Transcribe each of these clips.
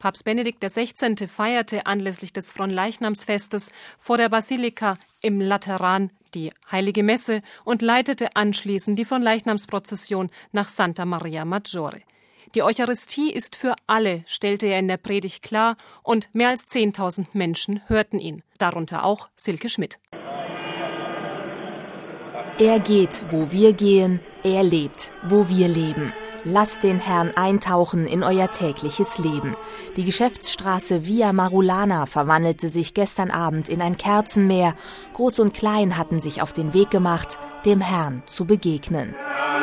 Papst Benedikt XVI. Feierte anlässlich des Fronleichnamsfestes vor der Basilika im Lateran die Heilige Messe und leitete anschließend die Fronleichnamsprozession nach Santa Maria Maggiore. Die Eucharistie ist für alle, stellte er in der Predigt klar, und mehr als 10.000 Menschen hörten ihn, darunter auch Silke Schmidt. Er geht, wo wir gehen, er lebt, wo wir leben. Lasst den Herrn eintauchen in euer tägliches Leben. Die Geschäftsstraße Via Marulana verwandelte sich gestern Abend in ein Kerzenmeer. Groß und Klein hatten sich auf den Weg gemacht, dem Herrn zu begegnen.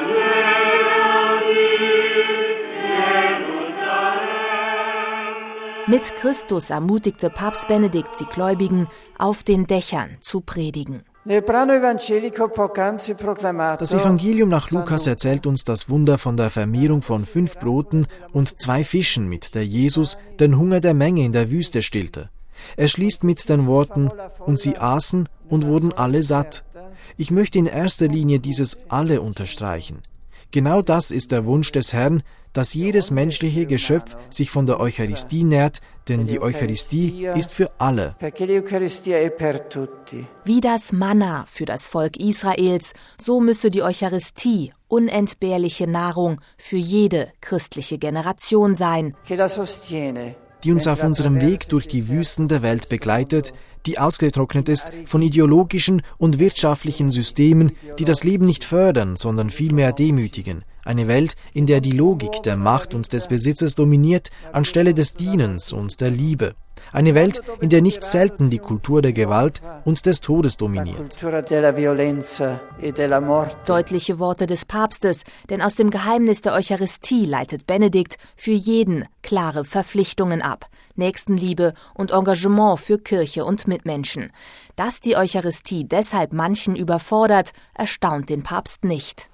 Mit Christus ermutigte Papst Benedikt die Gläubigen, auf den Dächern zu predigen. Das Evangelium nach Lukas erzählt uns das Wunder von der Vermehrung von 5 Broten und 2 Fischen, mit der Jesus den Hunger der Menge in der Wüste stillte. Er schließt mit den Worten: Und sie aßen und wurden alle satt. Ich möchte in erster Linie dieses Alle unterstreichen. Genau das ist der Wunsch des Herrn, dass jedes menschliche Geschöpf sich von der Eucharistie nährt, denn die Eucharistie ist für alle. Wie das Manna für das Volk Israels, so müsse die Eucharistie unentbehrliche Nahrung für jede christliche Generation sein, die uns auf unserem Weg durch die Wüsten der Welt begleitet, die ausgetrocknet ist von ideologischen und wirtschaftlichen Systemen, die das Leben nicht fördern, sondern vielmehr demütigen. Eine Welt, in der die Logik der Macht und des Besitzes dominiert, anstelle des Dienens und der Liebe. Eine Welt, in der nicht selten die Kultur der Gewalt und des Todes dominiert. Deutliche Worte des Papstes, denn aus dem Geheimnis der Eucharistie leitet Benedikt für jeden klare Verpflichtungen ab. Nächstenliebe und Engagement für Kirche und Mitmenschen. Dass die Eucharistie deshalb manchen überfordert, erstaunt den Papst nicht.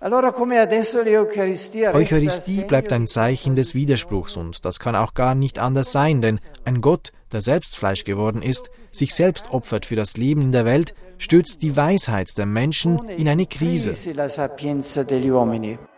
Eucharistie bleibt ein Zeichen des Widerspruchs und das kann auch gar nicht anders sein, denn ein Gott, der selbst Fleisch geworden ist, sich selbst opfert für das Leben in der Welt, stürzt die Weisheit der Menschen in eine Krise.